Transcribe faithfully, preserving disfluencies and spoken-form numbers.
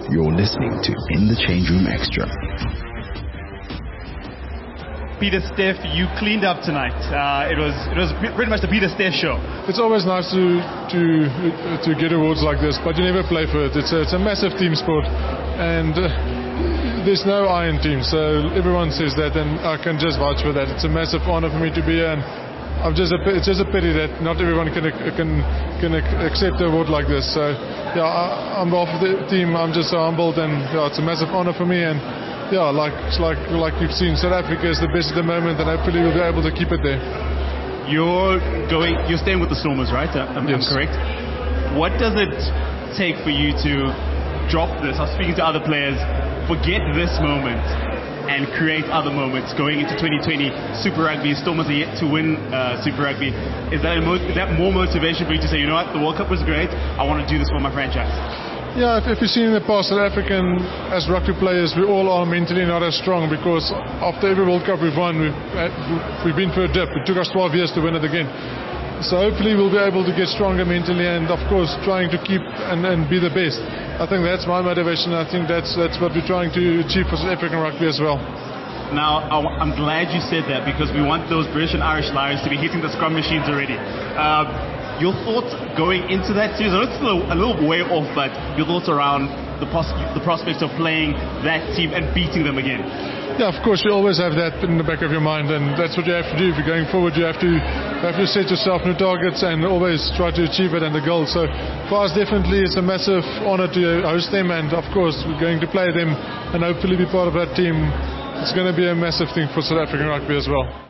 You're listening to In the Change Room Extra. Peter Steff, you cleaned up tonight. Uh, it was it was pretty much the Peter Steff show. It's always nice to to to get awards like this, but you never play for it. It's a, it's a massive team sport, and uh, there's no iron team, so everyone says that, and I can just vouch for that. It's a massive honor for me to be here, and I'm just a, it's just a pity that not everyone can can can accept an award like this. So yeah, I, on behalf of the team, I'm just so humbled, and yeah, it's a massive honor for me. And yeah, like like like you've seen, South Africa is the best at the moment, and hopefully we'll be able to keep it there. You're going, you're staying with the Stormers, right? I'm, yes. I'm correct. What does it take for you to drop this? I was speaking to other players, forget this moment and create other moments going into twenty twenty Super Rugby. Stormers are yet to win uh, Super Rugby. Is that, a mo- is that more motivation for you to say, you know what, the World Cup was great, I want to do this for my franchise? Yeah, if, if you've seen in the past, South African, as rugby players, we all are mentally not as strong, because after every World Cup we've won, we've, we've been for a dip. It took us twelve years to win it again. So hopefully we'll be able to get stronger mentally, and of course trying to keep and, and be the best. I think that's my motivation. I think that's that's what we're trying to achieve for South African rugby as well. Now, I'm glad you said that, because we want those British and Irish Lions to be hitting the scrum machines already. Uh, your thoughts going into that series, I know it's still a, a little way off, but your thoughts around the, pos- the prospects of playing that team and beating them again? Yeah, of course, you always have that in the back of your mind, and that's what you have to do. If you're going forward, you have to have to set yourself new targets and always try to achieve it and the goal. So for us, definitely, it's a massive honor to host them, and of course, we're going to play them and hopefully be part of that team. It's going to be a massive thing for South African rugby as well.